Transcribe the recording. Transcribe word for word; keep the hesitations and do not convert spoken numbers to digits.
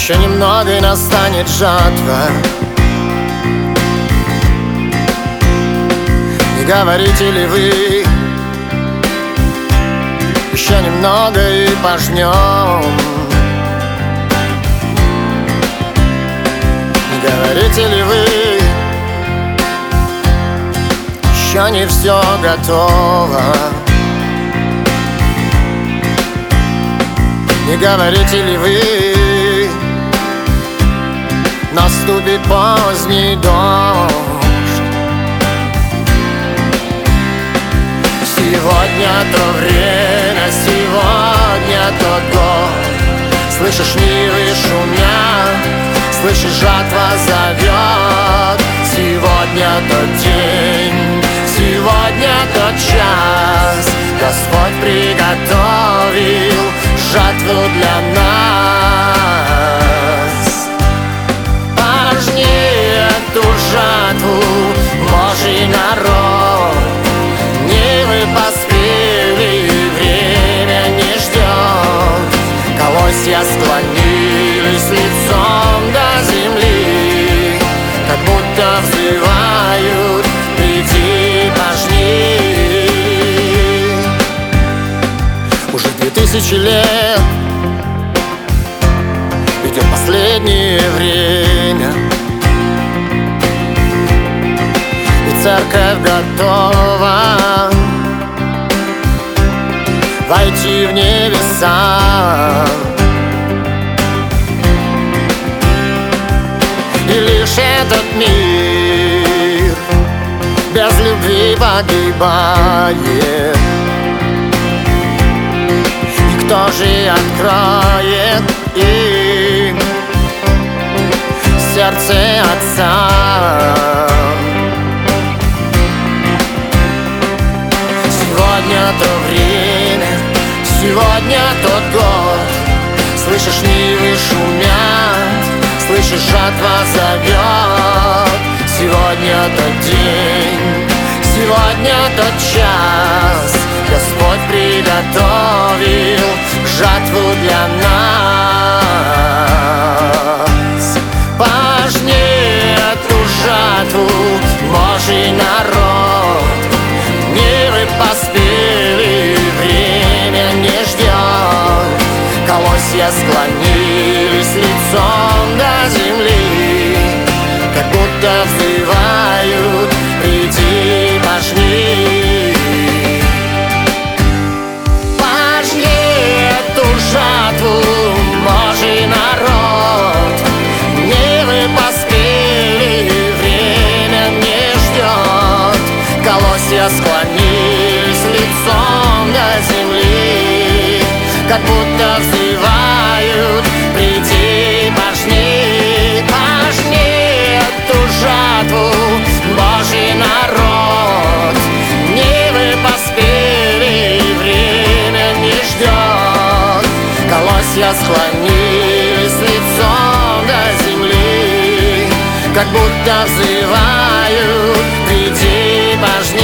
Еще немного и настанет жатва. Не говорите ли вы? Еще немного и пожнем. Не говорите ли вы? Еще не все готово. Не говорите ли вы? Наступит поздний дождь. Сегодня то время, сегодня тот год. Слышишь, нивы шумят, слышишь, жатва зовет. Сегодня тот день, сегодня тот час. Господь приготовил жатву для нас. Пожни эту жатву, Божий народ. Нивы поспели, время не ждет. Колосья склонились лицом до земли, как будто взывают: приди, пожни. Уже две тысячи лет идет последнее время, и церковь готова войти в небеса. И лишь этот мир без любви погибает. И кто же откроет им сердце Отца? Сегодня то время, сегодня тот год. Слышишь, нивы шумят, слышишь, жатва зовет. Сегодня тот день, сегодня тот час. Господь приготовил жатву для нас. Пожни эту жатву, Божий народ. Нивы поспели, время не ждет. Колосья склонились лицом до земли, как будто взывают: приди, пожни. Пожни эту жатву, Божий народ. Нивы поспели, время не ждет. Колосья склонились лицом до земли, как будто взывают: приди, пожни. Пожни эту жатву, Божий народ. Нивы поспели, время не ждет. Колосья склонились лицом до земли, как будто взывают: приди, пожни.